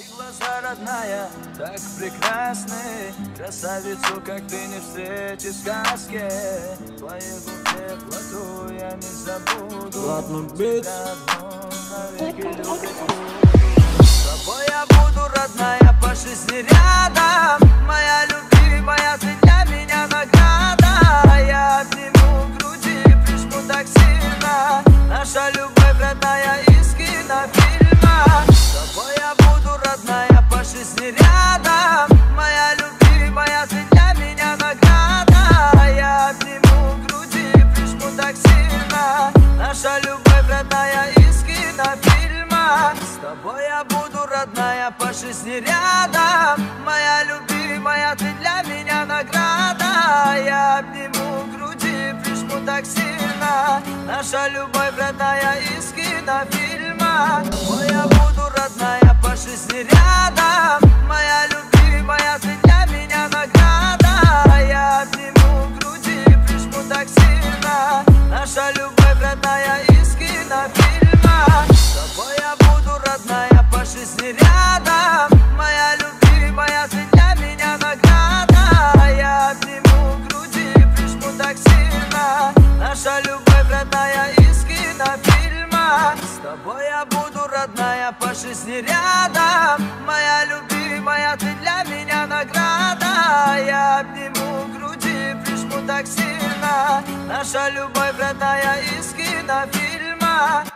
Глаза, родная, так прекрасны. Красавицу, как ты, не встретишь в сказке. Твои губы теплоту я не забуду. Ладно, бит. Навеки любить. С тобой я буду, родная, по жизни рядом. Моя любимая, ты для меня награда. Я обниму в груди, прижму так сильно. Наша любовь, родная, из кинофильма. С тобой я буду, родная, по жизни рядом. Моя любимая, ты для меня награда. Я обниму в груди, прижму так сильно. Наша любовь, родная, из кинофильма. С тобой я буду, родная, по жизни рядом. Моя любимая, ты для меня награда. Я обниму в груди, прижму так сильно. Наша любовь, родная, из кинофильма. С тобой я буду, родная, по жизни рядом. Моя любимая, ты для меня награда. Я обниму в груди, прижму так сильно. Наша любовь, родная, из кинофильма. С тобой я буду, родная, по жизни рядом. Моя любимая, ты для меня награда. Я обниму в груди, прижму так сильно. Наша любовь, родная, из кинофильма. С тобой я буду, родная, по жизни рядом. Моя любимая, ты для меня награда. Я обниму в груди, прижму так сильно. Наша любовь, родная, из кинофильма.